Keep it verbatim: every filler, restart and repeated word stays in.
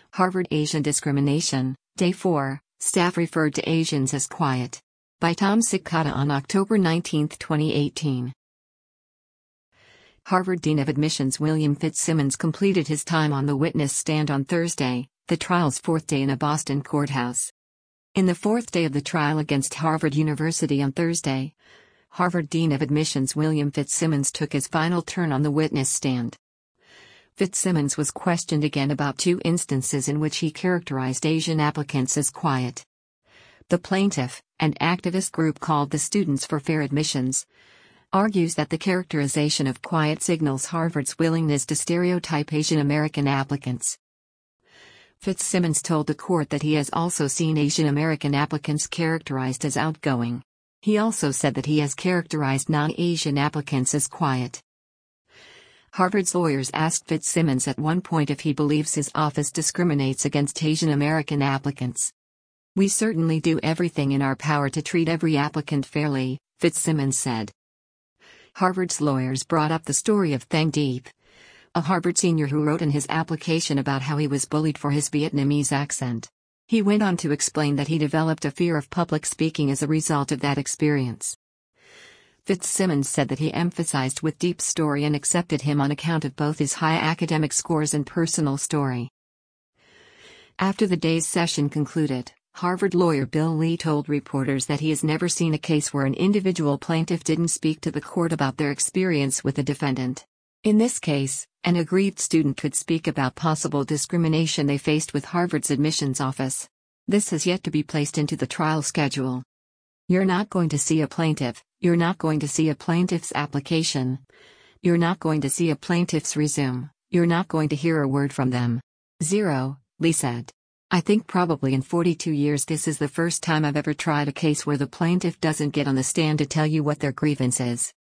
Harvard Asian Discrimination, Day four, Staff Referred to Asians as Quiet. By Tom Sikata on October nineteenth, twenty eighteen. Harvard Dean of Admissions William Fitzsimmons completed his time on the witness stand on Thursday, the trial's fourth day in a Boston courthouse. In the fourth day of the trial against Harvard University on Thursday, Harvard Dean of Admissions William Fitzsimmons took his final turn on the witness stand. Fitzsimmons was questioned again about two instances in which he characterized Asian applicants as quiet. The plaintiff, an activist group called the Students for Fair Admissions, argues that the characterization of quiet signals Harvard's willingness to stereotype Asian American applicants. Fitzsimmons told the court that he has also seen Asian American applicants characterized as outgoing. He also said that he has characterized non-Asian applicants as quiet. Harvard's lawyers asked Fitzsimmons at one point if he believes his office discriminates against Asian American applicants. "We certainly do everything in our power to treat every applicant fairly," Fitzsimmons said. Harvard's lawyers brought up the story of Thang Deep, a Harvard senior who wrote in his application about how he was bullied for his Vietnamese accent. He went on to explain that he developed a fear of public speaking as a result of that experience. Fitzsimmons said that he emphasized with Deep's story and accepted him on account of both his high academic scores and personal story. After the day's session concluded, Harvard lawyer Bill Lee told reporters that he has never seen a case where an individual plaintiff didn't speak to the court about their experience with the defendant. In this case, an aggrieved student could speak about possible discrimination they faced with Harvard's admissions office. This has yet to be placed into the trial schedule. You're not going to see a plaintiff, you're not going to see a plaintiff's application. You're not going to see a plaintiff's resume, you're not going to hear a word from them. Zero, Lee said. I think probably in forty-two years this is the first time I've ever tried a case where the plaintiff doesn't get on the stand to tell you what their grievance is.